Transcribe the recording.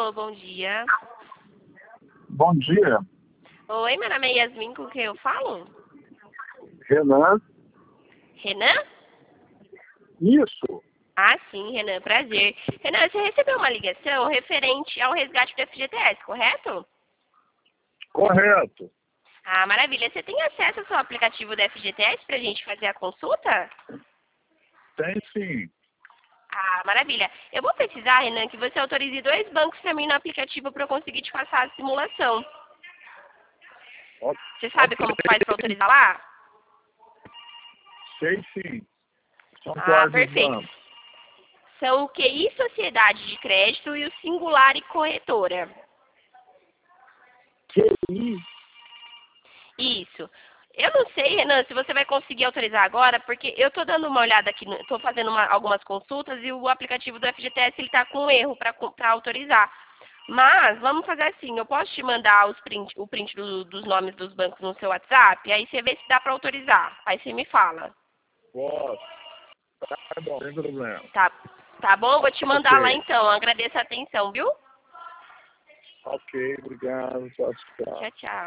Alô, bom dia. Bom dia, Oi, meu nome é Yasmin, com quem eu falo? Renan. Renan? Isso, Ah, sim, Renan, prazer. Renan, você recebeu uma ligação referente ao resgate do FGTS, correto? correto. Ah, maravilha. Você tem acesso ao seu aplicativo do FGTS para a gente fazer a consulta? Tem sim. Ah, maravilha. Eu vou precisar, Renan, que você autorize 2 bancos para mim no aplicativo para eu conseguir te passar a simulação. O- Você sabe como que faz para autorizar lá? Sei sim. São Ah, quais os perfeito. bancos? São o QI Sociedade de Crédito e o Singular e Corretora. QI. Isso. Eu não sei, Renan, se você vai conseguir autorizar agora, porque eu estou dando uma olhada aqui, estou fazendo algumas consultas e o aplicativo do FGTS está com um erro para autorizar. Mas vamos fazer assim, eu posso te mandar o print dos nomes dos bancos no seu WhatsApp, aí você vê se dá para autorizar. Aí você me fala. Posso. Tá bom, sem problema. Tá bom? Vou te mandar lá Ok. então. Agradeço a atenção, viu? Ok, obrigado. Tchau, tchau. Tchau, tchau.